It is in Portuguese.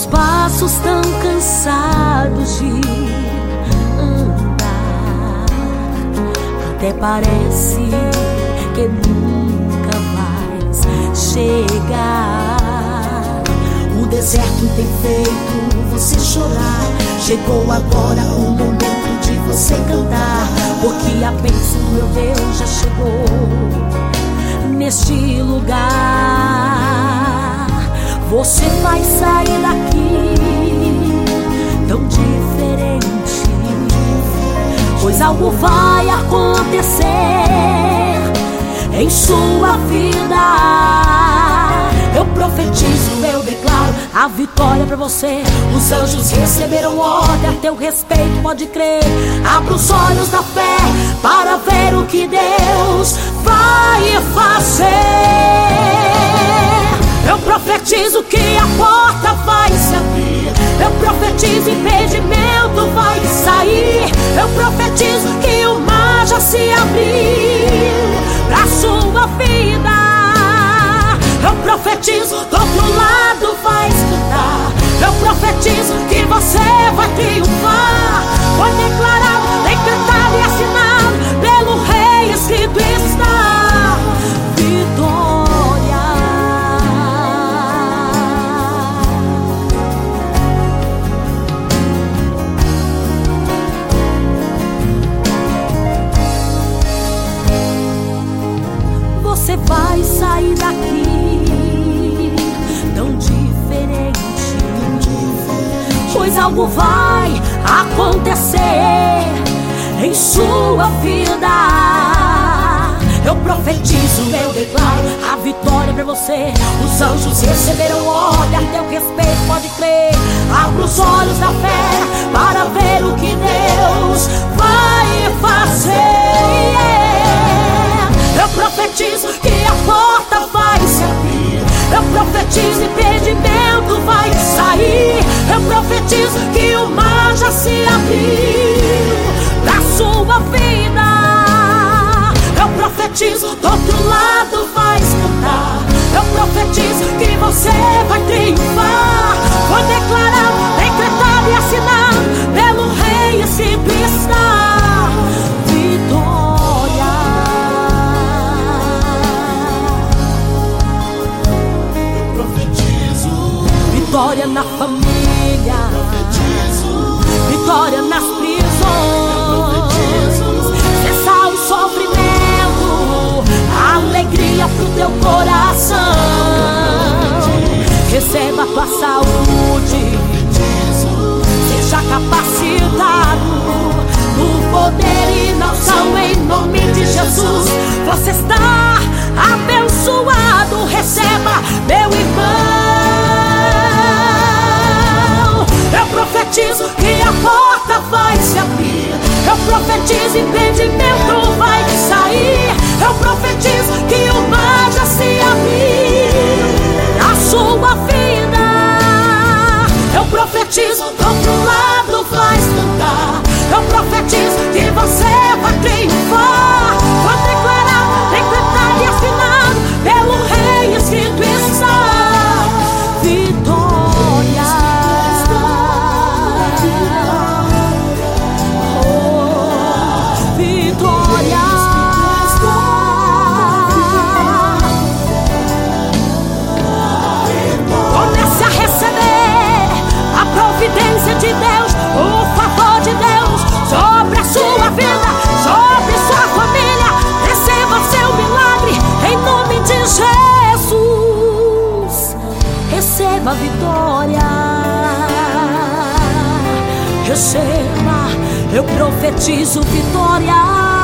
Meus passos tão cansados de andar, até parece que nunca vais chegar. O deserto tem feito você chorar. Chegou agora o momento de você cantar, porque a bênção, meu Deus, já chegou neste lugar. Você vai sair daqui tão diferente, pois algo vai acontecer em sua vida. Eu profetizo, eu declaro a vitória pra você. Os anjos receberam ordem a teu respeito, pode crer. Abra os olhos da fé para ver o que Deus vai fazer. Eu profetizo que a porta vai se abrir. Eu profetizo impedimento vai sair. Eu profetizo que o mar já se abriu pra sua vida. Eu profetizo do outro lado vai escutar. Eu profetizo que você vai triunfar. Foi declarado, decretado e assinado pelo Rei, escrito está: vitória. Você vai sair daqui tão diferente, pois algo vai acontecer em sua vida. Eu profetizo, eu declaro a vitória pra você. Os anjos receberam ordem a teu respeito, pode crer. Abra os olhos da fé para ver o que Deus vai fazer. Eu profetizo que a porta vai se abrir. Eu profetizo impedimento vai sair. Eu profetizo que o mar já se abriu pra sua vida. Eu profetizo do outro lado vai cantar. Eu profetizo que você vai triunfar. Foi declarado, decretado e assinado pelo Rei, escrito está: vitória. Vitória na família, vitória nas prisões, cessar o sofrimento, alegria pro teu coração. Receba a tua saúde, seja capacitado no poder e na unção em nome de Jesus. Você está abençoado, receba, meu irmão. Eu profetizo que a porta vai se abrir. Eu profetizo impedimento vai sair. Eu profetizo que o mar já se abriu na sua vida. Eu profetizo do outro lado vai cantar. Eu profetizo que você vai triunfar. Foi declarado, decretado e assinado pelo Rei, escrito está: vitória. De Deus, o favor de Deus sobre a sua vida, sobre sua família. Receba seu milagre em nome de Jesus. Receba a vitória. Receba, eu profetizo vitória.